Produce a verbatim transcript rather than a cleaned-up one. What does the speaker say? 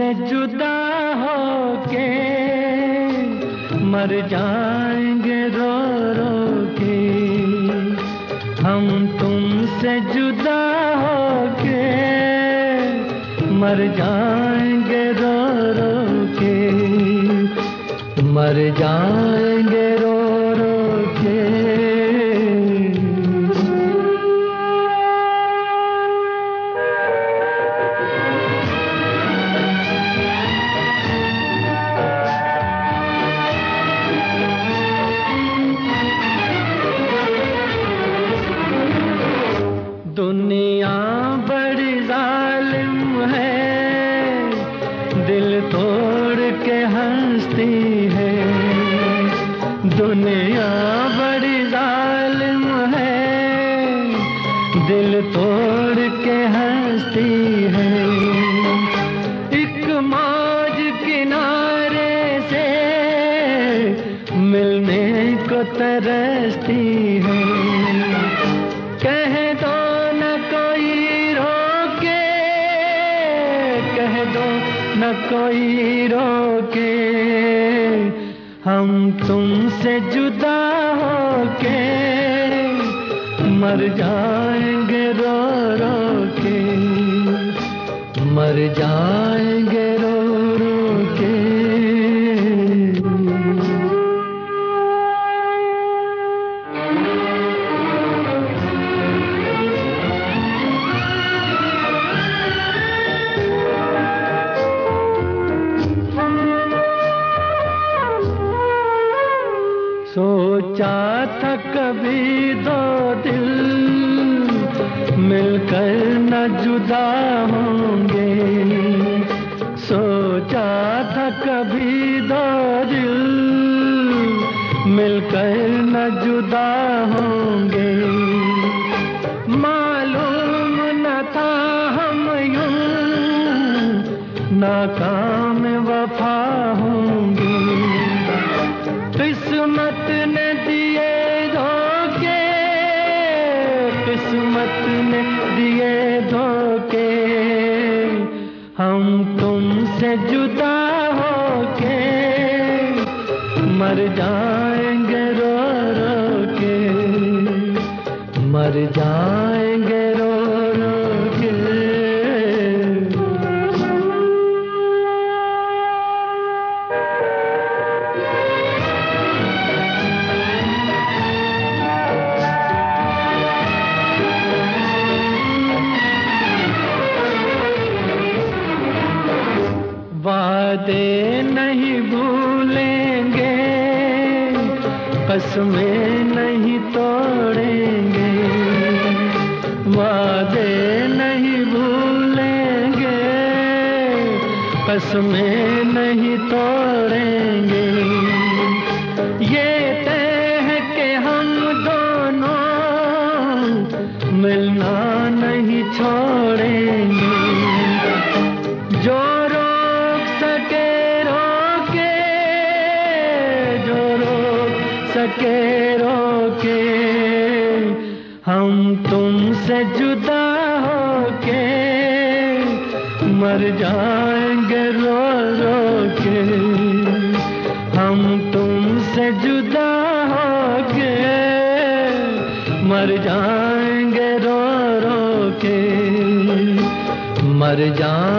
जुदा होके मर जाएंगे रो रो के, हम तुमसे जुदा होके मर जाएंगे रो रो के, मर जाएंगे रो रो के। दुनिया बड़ी जालिम है, दिल तोड़ के हंसती है। दुनिया बड़ी जालिम है, दिल तोड़ के हंसती है। एक मौज किनारे से मिलने को तरसती है। कह दो न कोई रोके, हम तुमसे जुदा होके मर जाएंगे रो रो के, मर जाएंगे रो रो के। सोचा था कभी दो दिल मिलकर न जुदा होंगे, सोचा था कभी दो दिल मिलकर न जुदा होंगे। मालूम न था हम यूं नाकाम वफा होंगे। किस्मत ने दिए धोखे, किस्मत ने दिए धोखे, हम तुमसे जुदा होके मर जाएंगे रो रो के, मर जाएंगे रो रो के। वादे नहीं भूलेंगे, कसमें नहीं तोड़ेंगे। वादे नहीं भूलेंगे, कसमें नहीं तोड़ेंगे। ये तय है कि हम दोनों मिलना नहीं छोड़ेंगे। जो सके रोके, हम तुमसे जुदा होके मर जाएंगे रो रो के, हम तुमसे जुदा होके मर जाएंगे रो रो के, मर जाएंगे।